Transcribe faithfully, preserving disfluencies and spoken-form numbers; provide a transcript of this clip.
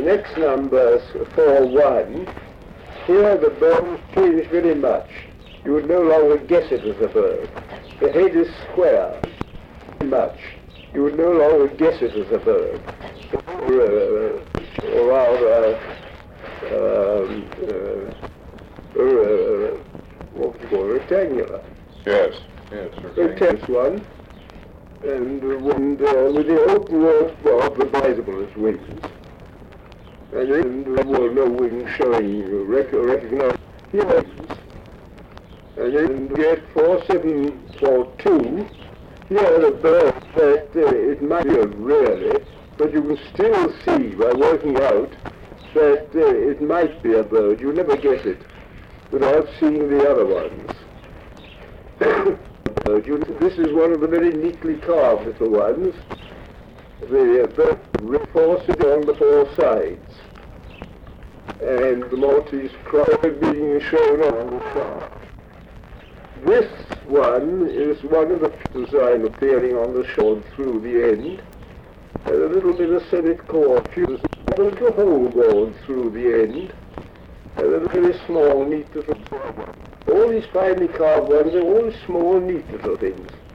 next number, four one, here the bones change very much. You would no longer guess it as a bird. The head is square, very much. You would no longer guess it as a bird. Uh, or rather, um, uh, uh, what would you call it, rectangular. Yes, yes, Rectangular one, and, uh, and uh, with the open mouth advisable as wings. And then there were no wings showing, rec recognize the wings. And then get four seven four two, here the bird that uh, it might be a really, but you can still see by working out that uh, it might be a bird. You never guess it without seeing the other ones. uh, you, this is one of the very neatly carved little ones. The uh, bird reinforced on the four sides, and the Maltese crow being shown on the shaft. This one is one of the design appearing on the shoulder through the end, and a little bit of senate cord fused, a little hole going through the end, and a very small, neat little. All these finely carved ones are all small, neat little things.